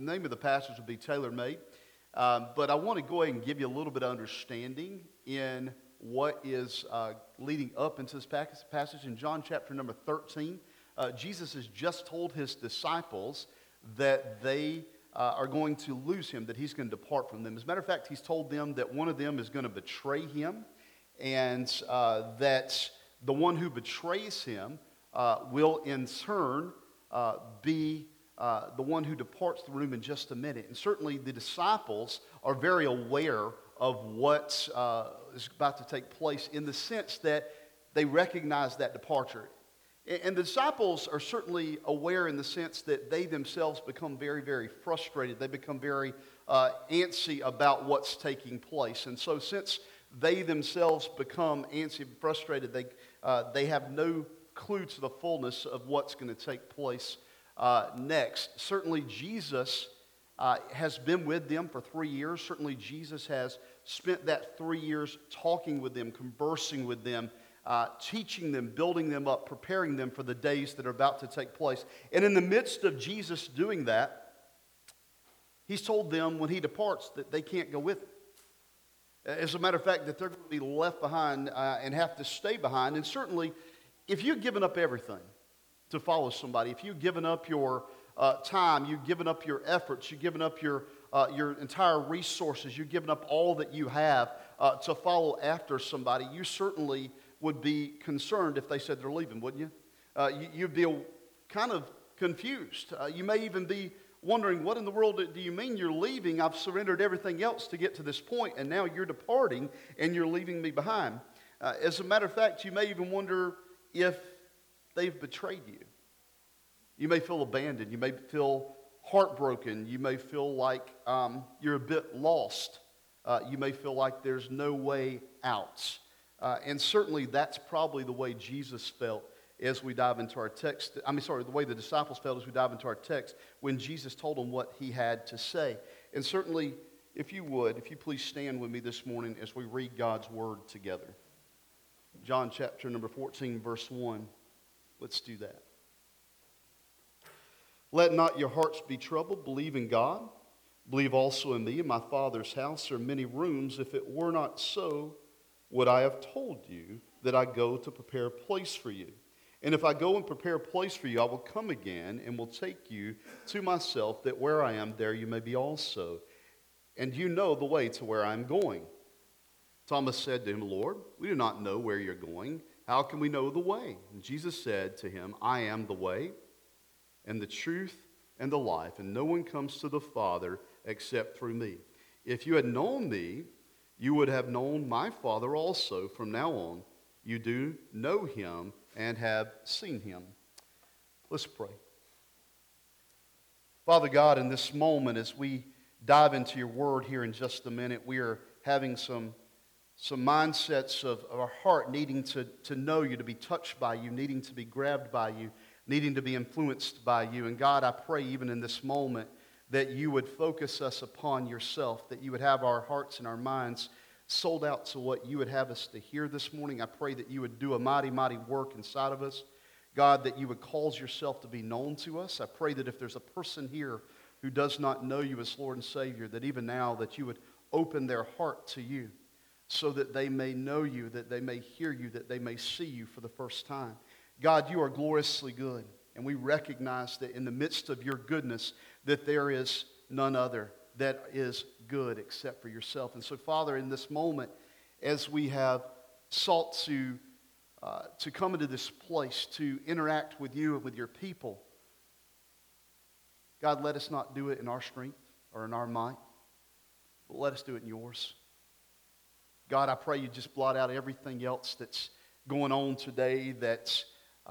The name of the passage will be tailor-made, but I want to go ahead and give you a little bit of understanding in what is leading up into this passage. In John chapter number 13, Jesus has just told his disciples that they are going to lose him, that he's going to depart from them. As a matter of fact, he's told them that one of them is going to betray him, and that the one who betrays him will in turn be the one who departs the room in just a minute. And certainly the disciples are very aware of what is about to take place in the sense that they recognize that departure. And the disciples are certainly aware in the sense that they themselves become very, very frustrated. They become very antsy about what's taking place. And so since they themselves become antsy and frustrated, they have no clue to the fullness of what's going to take place next. Certainly Jesus has been with them for 3 years. Certainly Jesus has spent that 3 years talking with them, conversing with them, teaching them, building them up, preparing them for the days that are about to take place. And in the midst of Jesus doing that, he's told them when he departs that they can't go with him. As a matter of fact, that they're going to be left behind and have to stay behind. And certainly, if you've given up everything to follow somebody, if you've given up your time, you've given up your efforts, you've given up your entire resources, you've given up all that you have to follow after somebody, you certainly would be concerned if they said they're leaving, wouldn't you? You'd be kind of confused. You may even be wondering, what in the world do you mean you're leaving? I've surrendered everything else to get to this point, and now you're departing, and you're leaving me behind. As a matter of fact, you may even wonder if they've betrayed you. You may feel abandoned. You may feel heartbroken. You may feel like you're a bit lost. You may feel like there's no way out. And certainly that's probably the way Jesus felt as we dive into our text. The way the disciples felt as we dive into our text when Jesus told them what he had to say. And certainly, if you please stand with me this morning as we read God's word together. John chapter number 14, verse 1. Let's do that. Let not your hearts be troubled. Believe in God. Believe also in me. In my Father's house are many rooms. If it were not so, would I have told you that I go to prepare a place for you? And if I go and prepare a place for you, I will come again and will take you to myself, that where I am, there you may be also. And you know the way to where I am going. Thomas said to him, Lord, we do not know where you're going. How can we know the way? And Jesus said to him, I am the way and the truth and the life, and no one comes to the Father except through me. If you had known me, you would have known my Father also. From now on, you do know him and have seen him. Let's pray. Father God, in this moment, as we dive into your word here in just a minute, we are having some mindsets of our heart needing to know you, to be touched by you, needing to be grabbed by you, needing to be influenced by you. And God, I pray even in this moment that you would focus us upon yourself, that you would have our hearts and our minds sold out to what you would have us to hear this morning. I pray that you would do a mighty, mighty work inside of us. God, that you would cause yourself to be known to us. I pray that if there's a person here who does not know you as Lord and Savior, that even now that you would open their heart to you so that they may know you, that they may hear you, that they may see you for the first time. God, you are gloriously good, and we recognize that in the midst of your goodness that there is none other that is good except for yourself. And so, Father, in this moment, as we have sought to come into this place, to interact with you and with your people, God, let us not do it in our strength or in our might, but let us do it in yours. God, I pray you just blot out everything else that's going on today that's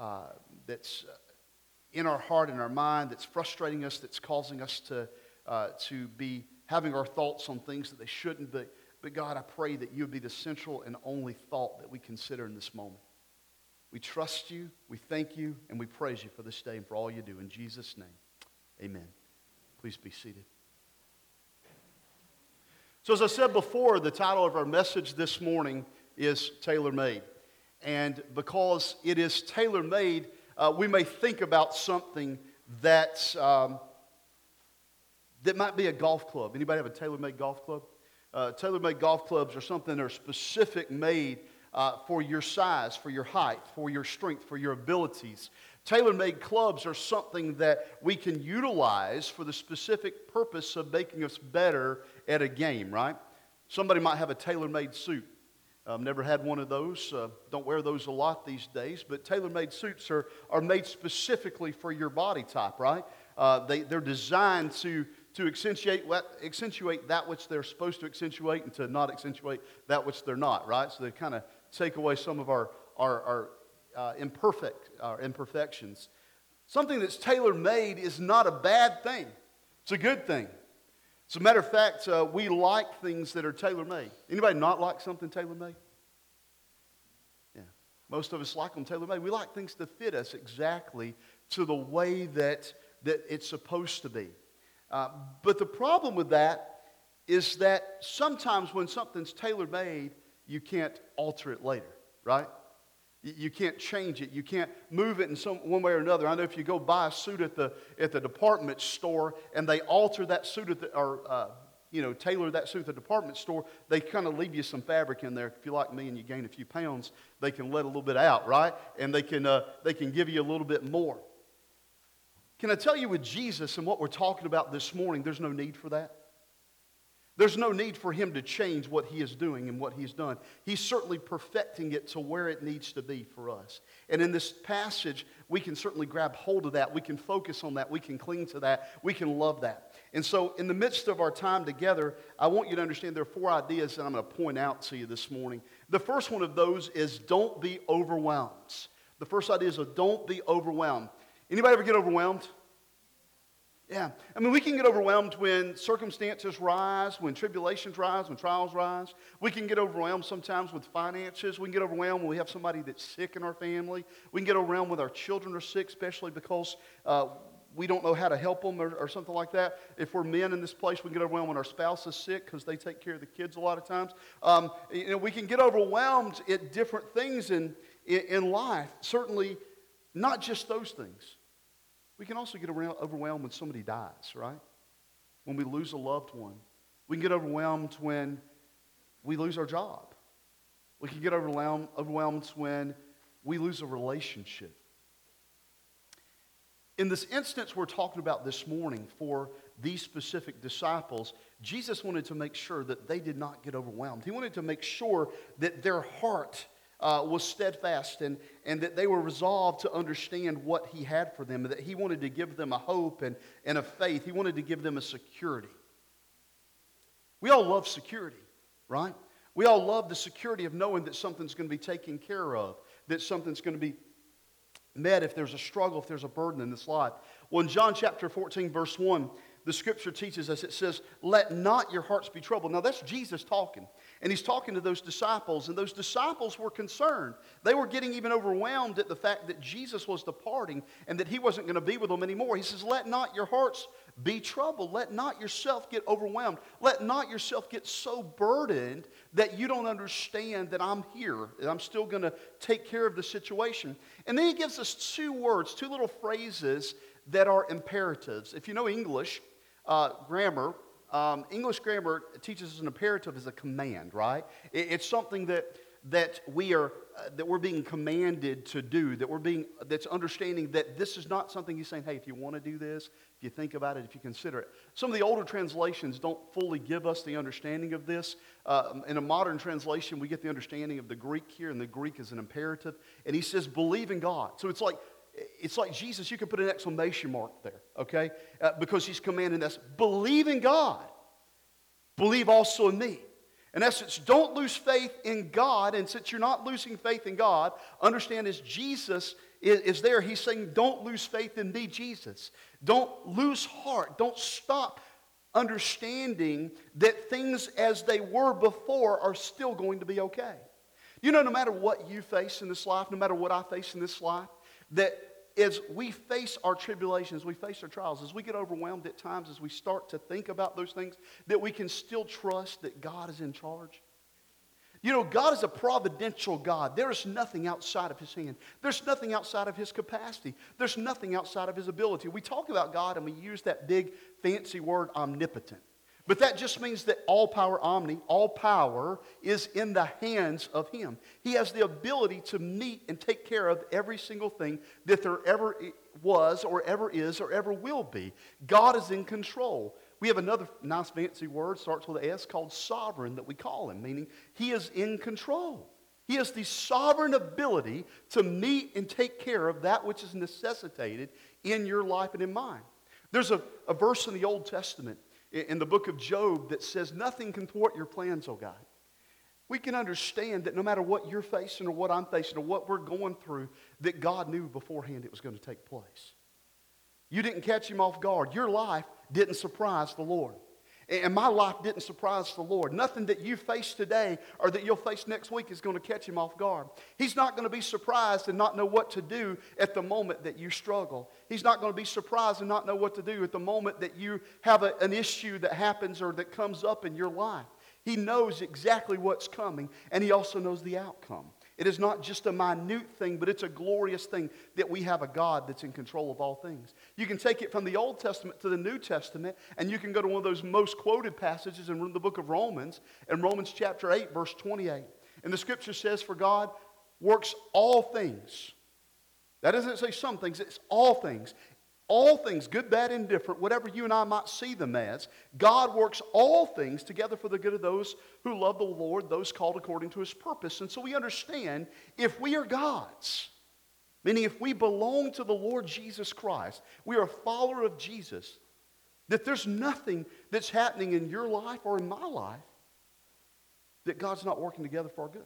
in our heart and our mind, that's frustrating us, that's causing us to be having our thoughts on things that they shouldn't. But God, I pray that you would be the central and only thought that we consider in this moment. We trust you, we thank you, and we praise you for this day and for all you do. In Jesus' name, amen. Please be seated. So as I said before, the title of our message this morning is Tailor-Made. And because it is tailor-made, we may think about something that that might be a golf club. Anybody have a tailor-made golf club? Tailor-made golf clubs are something that are specific made for your size, for your height, for your strength, for your abilities. Tailor-made clubs are something that we can utilize for the specific purpose of making us better at a game, right? Somebody might have a tailor-made suit. I've never had one of those. Don't wear those a lot these days, but tailor-made suits are made specifically for your body type, right? They're designed to accentuate that which they're supposed to accentuate and to not accentuate that which they're not, right? So they kind of take away some of our imperfections. Something that's tailor-made is not a bad thing. It's a good thing. As a matter of fact, we like things that are tailor-made. Anybody not like something tailor-made? Yeah. Most of us like them tailor-made. We like things to fit us exactly to the way that it's supposed to be. But the problem with that is that sometimes when something's tailor-made, you can't alter it later, right? You can't change it. You can't move it in one way or another. I know if you go buy a suit at the department store and they alter that suit tailor that suit at the department store, they kind of leave you some fabric in there. If you're like me and you gain a few pounds, they can let a little bit out, right? And they can give you a little bit more. Can I tell you, with Jesus and what we're talking about this morning, there's no need for that. There's no need for him to change what he is doing and what he's done. He's certainly perfecting it to where it needs to be for us. And in this passage, we can certainly grab hold of that. We can focus on that. We can cling to that. We can love that. And so in the midst of our time together, I want you to understand there are 4 ideas that I'm going to point out to you this morning. The first one of those is don't be overwhelmed. The first idea is don't be overwhelmed. Anybody ever get overwhelmed? Yeah. I mean, we can get overwhelmed when circumstances rise, when tribulations rise, when trials rise. We can get overwhelmed sometimes with finances. We can get overwhelmed when we have somebody that's sick in our family. We can get overwhelmed when our children are sick, especially because we don't know how to help them or something like that. If we're men in this place, we can get overwhelmed when our spouse is sick because they take care of the kids a lot of times. We can get overwhelmed at different things in life. Certainly not just those things. We can also get overwhelmed when somebody dies, right? When we lose a loved one. We can get overwhelmed when we lose our job. We can get overwhelmed when we lose a relationship. In this instance we're talking about this morning for these specific disciples, Jesus wanted to make sure that they did not get overwhelmed. He wanted to make sure that their heart was steadfast and that they were resolved to understand what he had for them, and that he wanted to give them a hope and a faith. He wanted to give them a security. We all love security, right? We all love the security of knowing that something's going to be taken care of, that something's going to be met if there's a struggle, if there's a burden in this life. Well, in John chapter 14, verse 1, the scripture teaches us, it says, "Let not your hearts be troubled." Now, that's Jesus talking. And he's talking to those disciples, and those disciples were concerned. They were getting even overwhelmed at the fact that Jesus was departing and that he wasn't going to be with them anymore. He says, "Let not your hearts be troubled. Let not yourself get overwhelmed. Let not yourself get so burdened that you don't understand that I'm here, and I'm still going to take care of the situation." And then he gives us 2 words, 2 little phrases that are imperatives. If you know English grammar, English grammar teaches us an imperative as a command, right? It's something that we're being commanded to do, that's understanding that this is not something he's saying, hey, if you want to do this, if you think about it, if you consider it. Some of the older translations don't fully give us the understanding of this. In a modern translation, we get the understanding of the Greek here, and the Greek is an imperative. And he says, believe in God. So it's like Jesus, you can put an exclamation mark there, okay? Because he's commanding us, believe in God. Believe also in me. In essence, don't lose faith in God. And since you're not losing faith in God, understand as Jesus is there, he's saying, don't lose faith in me, Jesus. Don't lose heart. Don't stop understanding that things as they were before are still going to be okay. You know, no matter what you face in this life, no matter what I face in this life, that as we face our tribulations, we face our trials, as we get overwhelmed at times, as we start to think about those things, that we can still trust that God is in charge. You know, God is a providential God. There is nothing outside of His hand. There's nothing outside of His capacity. There's nothing outside of His ability. We talk about God and we use that big fancy word omnipotent. But that just means that all power, all power is in the hands of Him. He has the ability to meet and take care of every single thing that there ever was or ever is or ever will be. God is in control. We have another nice fancy word, starts with an S, called sovereign, that we call Him, meaning He is in control. He has the sovereign ability to meet and take care of that which is necessitated in your life and in mine. There's a verse in the Old Testament, in the book of Job, that says, nothing can thwart your plans, O God. We can understand that no matter what you're facing or what I'm facing or what we're going through, that God knew beforehand it was going to take place. You didn't catch Him off guard. Your life didn't surprise the Lord. And my life didn't surprise the Lord. Nothing that you face today or that you'll face next week is going to catch Him off guard. He's not going to be surprised and not know what to do at the moment that you struggle. He's not going to be surprised and not know what to do at the moment that you have an issue that happens or that comes up in your life. He knows exactly what's coming, and He also knows the outcome. It is not just a minute thing, but it's a glorious thing that we have a God that's in control of all things. You can take it from the Old Testament to the New Testament, and you can go to one of those most quoted passages in the book of Romans, in Romans chapter 8, verse 28. And the Scripture says, for God works all things. That doesn't say some things, it's all things. All things, good, bad, indifferent, whatever you and I might see them as, God works all things together for the good of those who love the Lord, those called according to His purpose. And so we understand, if we are God's, meaning if we belong to the Lord Jesus Christ, we are a follower of Jesus, that there's nothing that's happening in your life or in my life that God's not working together for our good.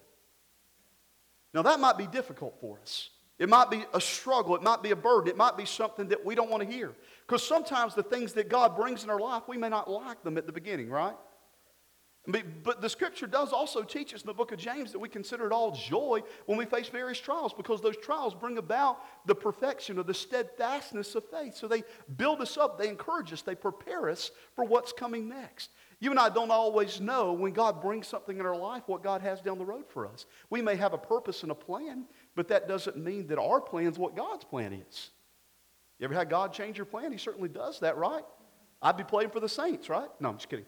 Now that might be difficult for us. It might be a struggle. It might be a burden. It might be something that we don't want to hear. Because sometimes the things that God brings in our life, we may not like them at the beginning, right? But the Scripture does also teach us in the book of James that we consider it all joy when we face various trials, because those trials bring about the perfection or the steadfastness of faith. So they build us up. They encourage us. They prepare us for what's coming next. You and I don't always know when God brings something in our life what God has down the road for us. We may have a purpose and a plan, but that doesn't mean that our plan is what God's plan is. You ever had God change your plan? He certainly does that, right? I'd be playing for the Saints, right? No, I'm just kidding.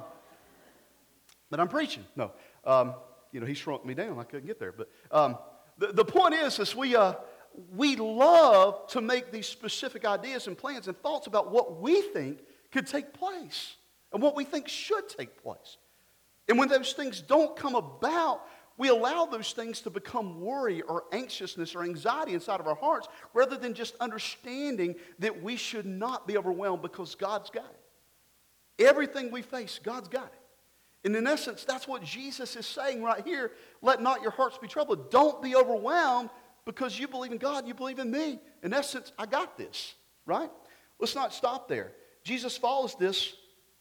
But I'm preaching. No. He shrunk me down. I couldn't get there. But the point is we love to make these specific ideas and plans and thoughts about what we think could take place and what we think should take place. And when those things don't come about, we allow those things to become worry or anxiousness or anxiety inside of our hearts, rather than just understanding that we should not be overwhelmed because God's got it. Everything we face, God's got it. And in essence, that's what Jesus is saying right here. Let not your hearts be troubled. Don't be overwhelmed because you believe in God, you believe in me. In essence, I got this, right? Let's not stop there. Jesus follows this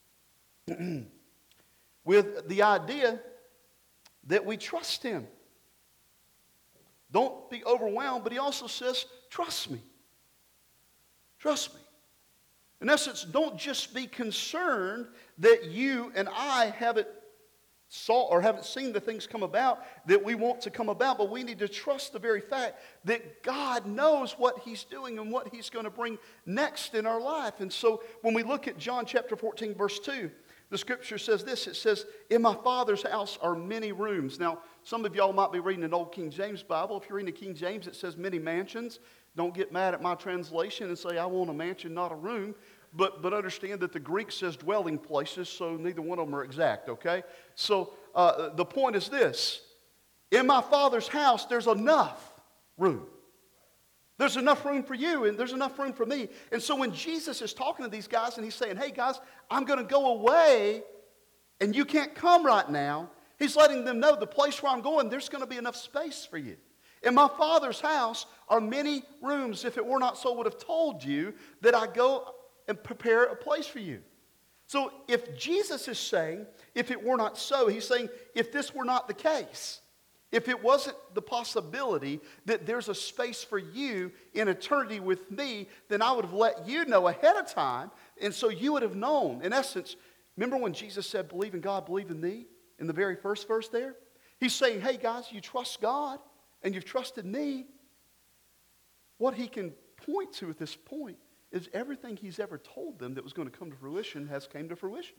with the idea that we trust Him. Don't be overwhelmed, but He also says, trust me. Trust me. In essence, don't just be concerned that you and I haven't seen the things come about that we want to come about, but we need to trust the very fact that God knows what He's doing and what He's going to bring next in our life. And so when we look at John chapter 14, verse 2, the Scripture says this. It says, in my Father's house are many rooms. Now, some of y'all might be reading an old King James Bible. If you're reading the King James, it says many mansions. Don't get mad at my translation and say, I want a mansion, not a room. But understand that the Greek says dwelling places, so neither one of them are exact, okay? So the point is this. In my Father's house, there's enough room. There's enough room for you, and there's enough room for me. And so when Jesus is talking to these guys, and He's saying, hey, guys, I'm going to go away, and you can't come right now, He's letting them know the place where I'm going, there's going to be enough space for you. In my Father's house are many rooms. If it were not so, I would have told you that I go and prepare a place for you. So if Jesus is saying, if it were not so, He's saying, if this were not the case, if it wasn't the possibility that there's a space for you in eternity with me, then I would have let you know ahead of time, and so you would have known. In essence, remember when Jesus said, believe in God, believe in me, in the very first verse there? He's saying, hey guys, you trust God and you've trusted me. What he can point to at this point is everything he's ever told them that was going to come to fruition has came to fruition.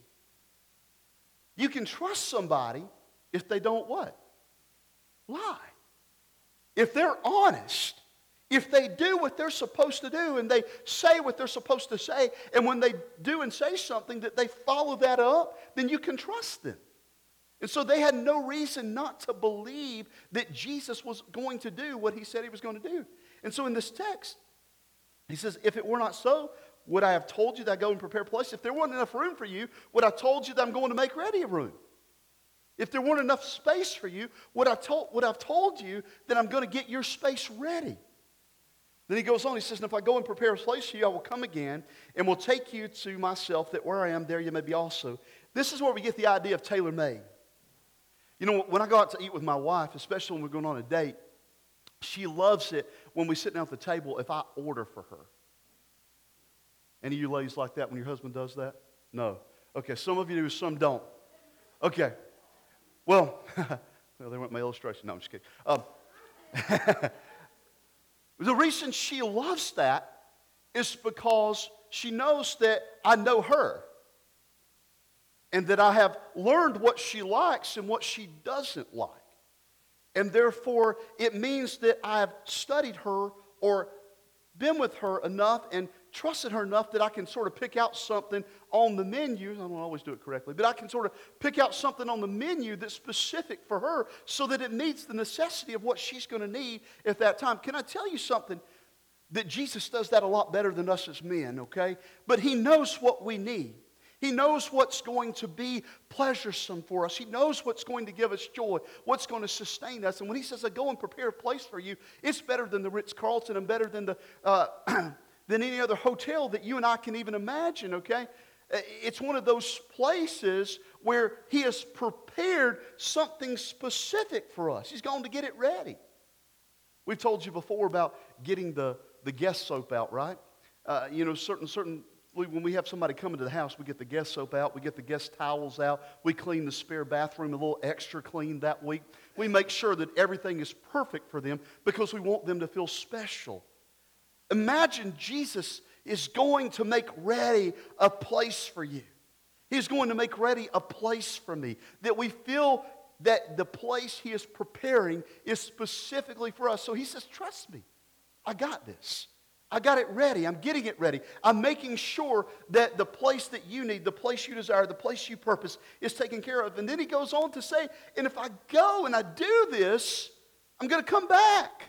You can trust somebody if they don't what? Lie. If they're honest, if they do what they're supposed to do and they say what they're supposed to say, and when they do and say something that they follow that up, then you can trust them. And so they had no reason not to believe that Jesus was going to do what he said he was going to do. And so in this text, he says, if it were not so, would I have told you that I go and prepare a place? If there wasn't enough room for you, would I have told you that I'm going to make ready a room? If there weren't enough space for you, would I have told you that I'm going to get your space ready? Then he goes on, he says, and if I go and prepare a place for you, I will come again and will take you to myself, that where I am, there you may be also. This is where we get the idea of tailor-made. You know, when I go out to eat with my wife, especially when we're going on a date, she loves it when we sit down at the table if I order for her. Any of you ladies like that when your husband does that? No. Okay, some of you do, some don't. Okay. Well, there went my illustration. No, I'm just kidding. The reason she loves that is because she knows that I know her and that I have learned what she likes and what she doesn't like. And therefore, it means that I have studied her or been with her enough and trusted her enough that I can sort of pick out something on the menu. I don't always do it correctly, but I can sort of pick out something on the menu that's specific for her so that it meets the necessity of what she's going to need at that time. Can I tell you something? That Jesus does that a lot better than us as men, okay? But he knows what we need. He knows what's going to be pleasuresome for us. He knows what's going to give us joy, what's going to sustain us. And when he says, I go and prepare a place for you, it's better than the Ritz-Carlton and better than than any other hotel that you and I can even imagine, okay? It's one of those places where he has prepared something specific for us. He's going to get it ready. We've told you before about getting the guest soap out, right? Certain when we have somebody come into the house, we get the guest soap out, we get the guest towels out, we clean the spare bathroom a little extra clean that week. We make sure that everything is perfect for them because we want them to feel special. Imagine Jesus is going to make ready a place for you. He's going to make ready a place for me. That we feel that the place he is preparing is specifically for us. So he says, trust me. I got this. I got it ready. I'm getting it ready. I'm making sure that the place that you need, the place you desire, the place you purpose is taken care of. And then he goes on to say, and if I go and I do this, I'm going to come back.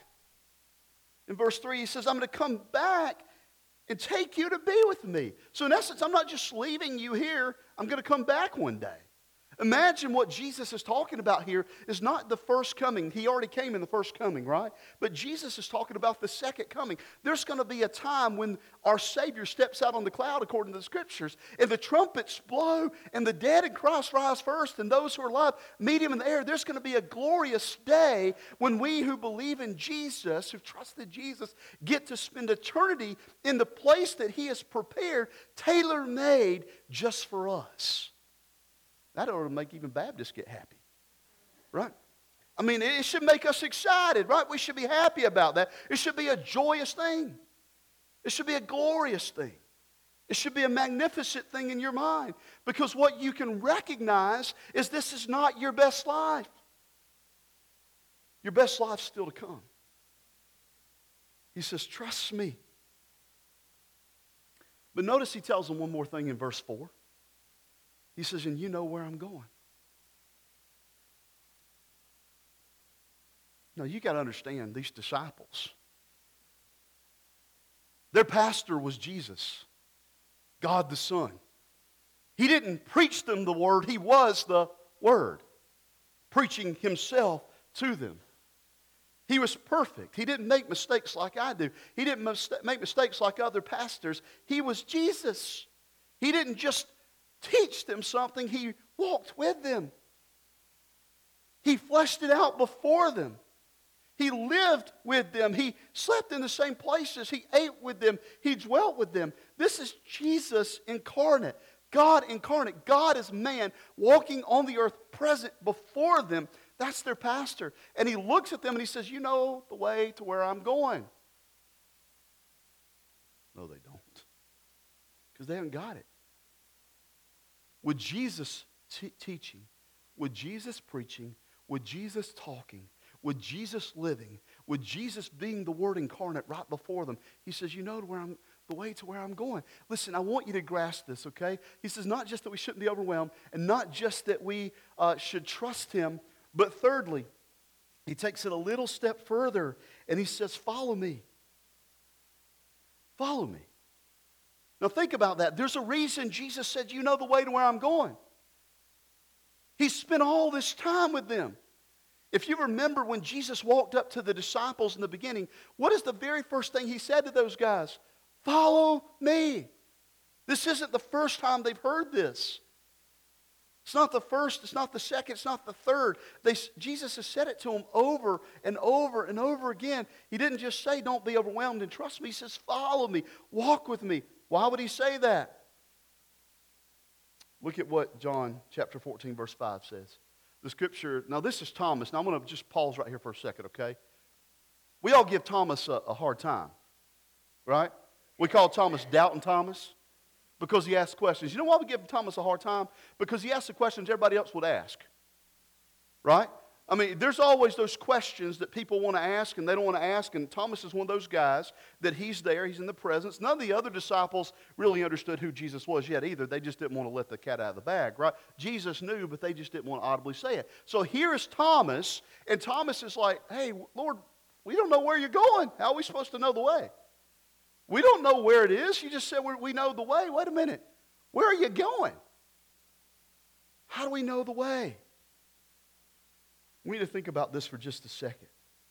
In verse 3, he says, I'm going to come back and take you to be with me. So in essence, I'm not just leaving you here. I'm going to come back one day. Imagine what Jesus is talking about here is not the first coming. He already came in the first coming, right? But Jesus is talking about the second coming. There's going to be a time when our Savior steps out on the cloud according to the Scriptures, and the trumpets blow, and the dead in Christ rise first, and those who are alive meet Him in the air. There's going to be a glorious day when we who believe in Jesus, who've trusted Jesus, get to spend eternity in the place that He has prepared, tailor-made just for us. That ought to make even Baptists get happy, right? I mean, it should make us excited, right? We should be happy about that. It should be a joyous thing. It should be a glorious thing. It should be a magnificent thing in your mind because what you can recognize is this is not your best life. Your best life's still to come. He says, trust me. But notice he tells them one more thing in verse 4. He says, and you know where I'm going. Now, you got to understand these disciples. Their pastor was Jesus, God the Son. He didn't preach them the Word. He was the Word, preaching Himself to them. He was perfect. He didn't make mistakes like I do. He didn't make mistakes like other pastors. He was Jesus. He didn't just teach them something. He walked with them. He fleshed it out before them. He lived with them. He slept in the same places. He ate with them. He dwelt with them. This is Jesus incarnate. God incarnate. God as man walking on the earth present before them. That's their pastor. And he looks at them and he says, you know the way to where I'm going. No, they don't. Because they haven't got it. With Jesus teaching, with Jesus preaching, with Jesus talking, with Jesus living, with Jesus being the Word incarnate right before them, he says, you know the way to where I'm going. Listen, I want you to grasp this, okay? He says not just that we shouldn't be overwhelmed, and not just that we should trust him, but thirdly, he takes it a little step further, and he says, follow me. Follow me. Now think about that. There's a reason Jesus said, you know the way to where I'm going. He spent all this time with them. If you remember when Jesus walked up to the disciples in the beginning, what is the very first thing he said to those guys? Follow me. This isn't the first time they've heard this. It's not the first, it's not the second, it's not the third. Jesus has said it to them over and over and over again. He didn't just say, don't be overwhelmed and trust me. He says, follow me, walk with me. Why would he say that? Look at what John chapter 14, verse 5 says. The scripture, now this is Thomas. Now I'm going to just pause right here for a second, okay? We all give Thomas a hard time, right? We call Thomas Doubting Thomas because he asks questions. You know why we give Thomas a hard time? Because he asks the questions everybody else would ask, right? I mean, there's always those questions that people want to ask and they don't want to ask, and Thomas is one of those guys that he's there, he's in the presence. None of the other disciples really understood who Jesus was yet either. They just didn't want to let the cat out of the bag, right? Jesus knew, but they just didn't want to audibly say it. So here is Thomas, and Thomas is like, hey, Lord, we don't know where you're going. How are we supposed to know the way? We don't know where it is. You just said we know the way. Wait a minute. Where are you going? How do we know the way? We need to think about this for just a second.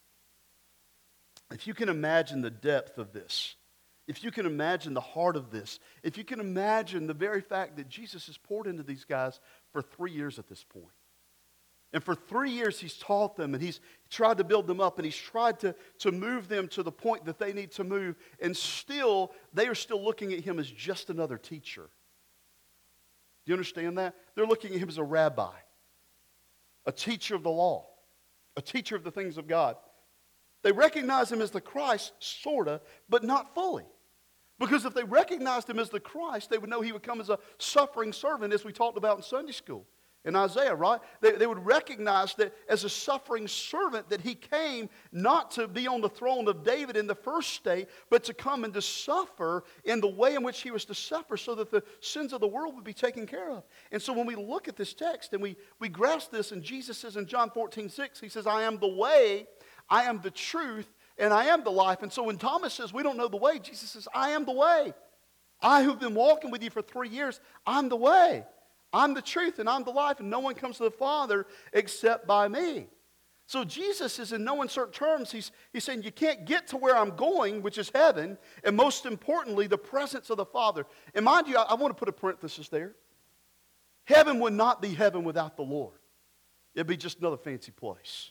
If you can imagine the depth of this, if you can imagine the heart of this, if you can imagine the very fact that Jesus has poured into these guys for 3 years at this point. And for 3 years he's taught them and he's tried to build them up and he's tried to move them to the point that they need to move. And still, they are still looking at him as just another teacher. Do you understand that? They're looking at him as a rabbi. A teacher of the law, a teacher of the things of God. They recognize him as the Christ, sort of, but not fully. Because if they recognized him as the Christ, they would know he would come as a suffering servant, as we talked about in Sunday school. In Isaiah, right? They would recognize that as a suffering servant that he came not to be on the throne of David in the first state, but to come and to suffer in the way in which he was to suffer so that the sins of the world would be taken care of. And so when we look at this text and we grasp this, and Jesus says in John 14:6, he says, I am the way, I am the truth, and I am the life. And so when Thomas says we don't know the way, Jesus says, I am the way. I who've been walking with you for 3 years, I'm the way. I'm the truth and I'm the life, and no one comes to the Father except by me. So Jesus is in no uncertain terms. He's saying you can't get to where I'm going, which is heaven, and most importantly, the presence of the Father. And mind you, I want to put a parenthesis there. Heaven would not be heaven without the Lord. It'd be just another fancy place.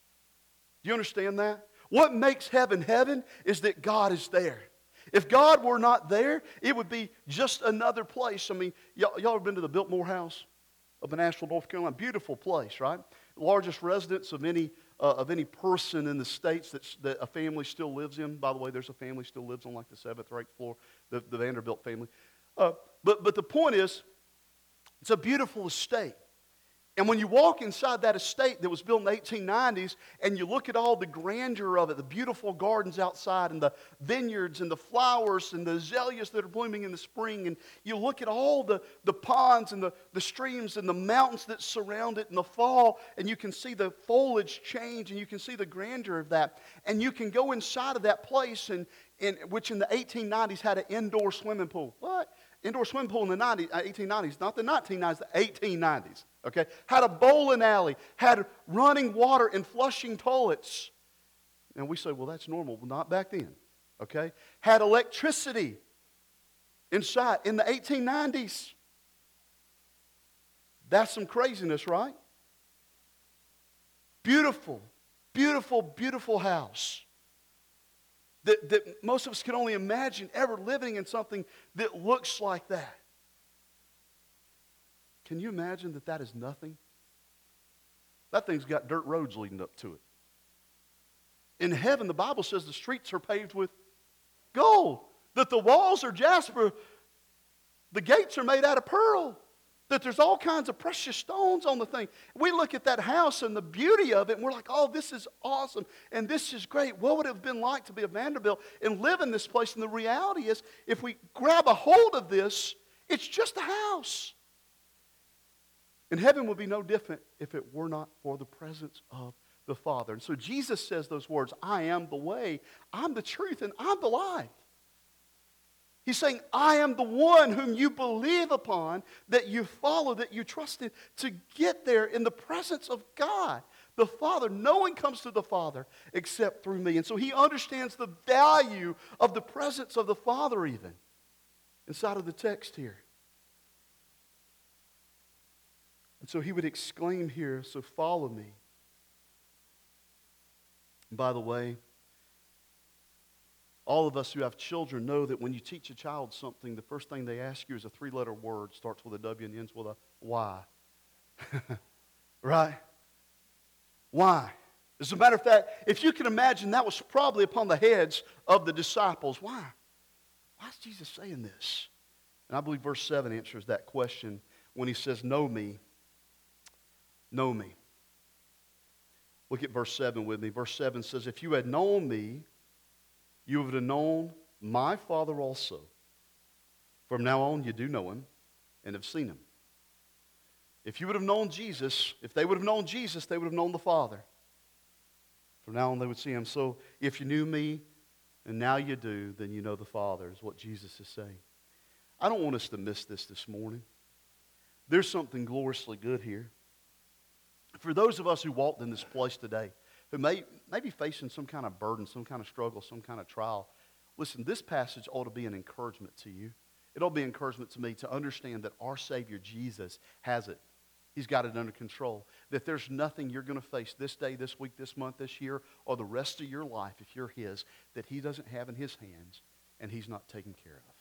Do you understand that? What makes heaven heaven is that God is there. If God were not there, it would be just another place. I mean, y'all ever been to the Biltmore House up in Asheville, North Carolina? Beautiful place, right? Largest residence of any person in the States that a family still lives in. By the way, there's a family still lives on like the 7th or 8th floor, the Vanderbilt family. But the point is, it's a beautiful estate. And when you walk inside that estate that was built in the 1890s and you look at all the grandeur of it, the beautiful gardens outside and the vineyards and the flowers and the azaleas that are blooming in the spring, and you look at all the ponds and the streams and the mountains that surround it in the fall, and you can see the foliage change and you can see the grandeur of that. And you can go inside of that place, which in the 1890s had an indoor swimming pool. What? Indoor swimming pool in the 1890s, not the 1990s, the 1890s. Okay, had a bowling alley, had running water and flushing toilets. And we say, well, that's normal. Well, not back then. Okay, had electricity inside in the 1890s. That's some craziness, right? Beautiful, beautiful, beautiful house. That most of us can only imagine ever living in something that looks like that. Can you imagine that is nothing That thing's got dirt roads leading up to it. In heaven, the Bible says the streets are paved with gold, that the walls are jasper, the gates are made out of pearl, that there's all kinds of precious stones on the thing. We look at that house and the beauty of it, and we're like, oh, this is awesome, and this is great. What would it have been like to be a Vanderbilt and live in this place? And the reality is, if we grab a hold of this, it's just a house. And heaven would be no different if it were not for the presence of the Father. And so Jesus says those words, I am the way, I'm the truth, and I'm the life. He's saying, I am the one whom you believe upon, that you follow, that you trust in, to get there in the presence of God, the Father. No one comes to the Father except through me. And so he understands the value of the presence of the Father even inside of the text here. And so he would exclaim here, so follow me. And by the way, all of us who have children know that when you teach a child something, the first thing they ask you is a 3-letter word, starts with a W and ends with a Y. Right? Why? As a matter of fact, if you can imagine, that was probably upon the heads of the disciples. Why? Why is Jesus saying this? And I believe verse 7 answers that question when he says, know me. Know me. Look at verse 7 with me. Verse 7 says, if you had known me, you would have known my Father also. From now on, you do know him and have seen him. If you would have known Jesus, if they would have known Jesus, they would have known the Father. From now on, they would see him. So if you knew me, and now you do, then you know the Father, is what Jesus is saying. I don't want us to miss this morning. There's something gloriously good here. For those of us who walked in this place today, who may be facing some kind of burden, some kind of struggle, some kind of trial, listen, this passage ought to be an encouragement to you. It ought to be an encouragement to me to understand that our Savior, Jesus, has it. He's got it under control. That there's nothing you're going to face this day, this week, this month, this year, or the rest of your life, if you're His, that He doesn't have in His hands and He's not taken care of.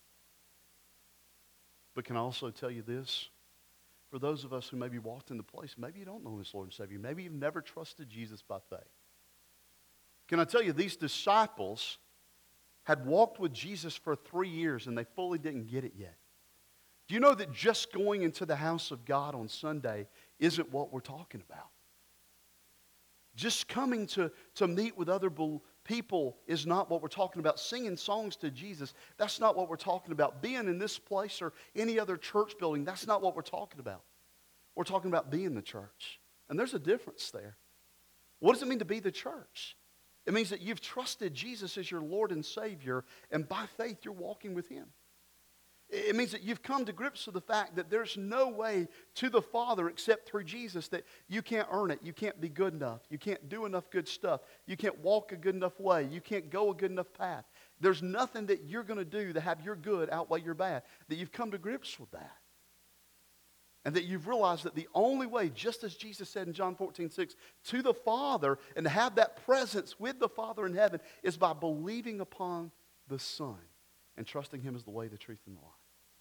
But can I also tell you this? For those of us who maybe walked in the place, maybe you don't know His Lord and Savior. Maybe you've never trusted Jesus by faith. Can I tell you, these disciples had walked with Jesus for 3 years and they fully didn't get it yet. Do you know that just going into the house of God on Sunday isn't what we're talking about? Just coming to meet with other people is not what we're talking about. Singing songs to Jesus, that's not what we're talking about. Being in this place or any other church building, that's not what we're talking about. We're talking about being the church. And there's a difference there. What does it mean to be the church? It means that you've trusted Jesus as your Lord and Savior, and by faith you're walking with Him. It means that you've come to grips with the fact that there's no way to the Father except through Jesus, that you can't earn it, you can't be good enough, you can't do enough good stuff, you can't walk a good enough way, you can't go a good enough path. There's nothing that you're going to do to have your good outweigh your bad, that you've come to grips with that. And that you've realized that the only way, just as Jesus said in John 14:6, to the Father and to have that presence with the Father in heaven is by believing upon the Son and trusting Him as the way, the truth, and the life.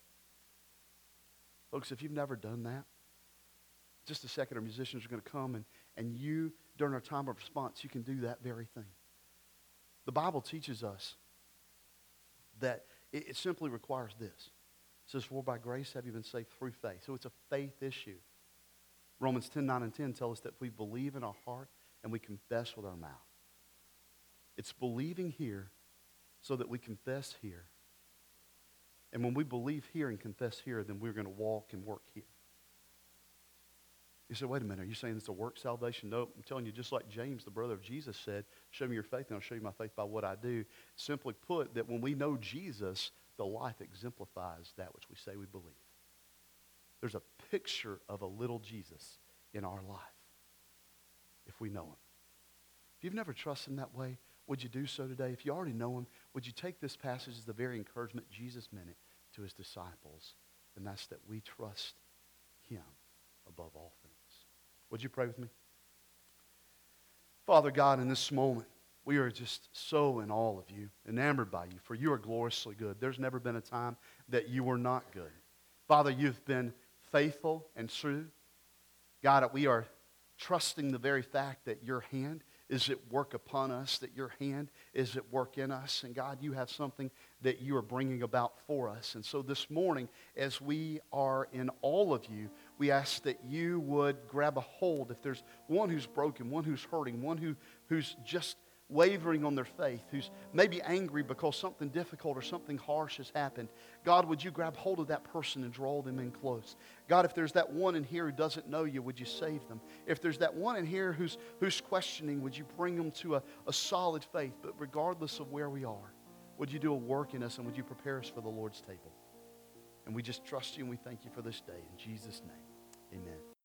Folks, if you've never done that, just a second, our musicians are going to come, and you, during our time of response, you can do that very thing. The Bible teaches us that it simply requires this. It says, for by grace have you been saved through faith. So it's a faith issue. Romans 10:9 and 10 tell us that we believe in our heart and we confess with our mouth. It's believing here so that we confess here. And when we believe here and confess here, then we're going to walk and work here. You say, wait a minute, are you saying it's a work salvation? No, I'm telling you, just like James, the brother of Jesus, said, show me your faith and I'll show you my faith by what I do. Simply put, that when we know Jesus, the life exemplifies that which we say we believe. There's a picture of a little Jesus in our life if we know Him. If you've never trusted Him that way, would you do so today? If you already know Him, would you take this passage as the very encouragement Jesus meant it to His disciples? And that's that we trust Him above all things. Would you pray with me? Father God, in this moment, we are just so in awe of You, enamored by You, for You are gloriously good. There's never been a time that You were not good. Father, You've been faithful and true. God, we are trusting the very fact that your hand is at work upon us, that your hand is at work in us. And God, you have something that you are bringing about for us. And so this morning, as we are in all of you, we ask that you would grab a hold. If there's one who's broken, one who's hurting, one who's just wavering on their faith, who's maybe angry because something difficult or something harsh has happened, God, would you grab hold of that person and draw them in close? God, if there's that one in here who doesn't know you, would you save them? If there's that one in here who's questioning, would you bring them to a solid faith? But regardless of where we are, would you do a work in us, and would you prepare us for the Lord's table? And we just trust you and we thank you for this day. In Jesus' name, amen.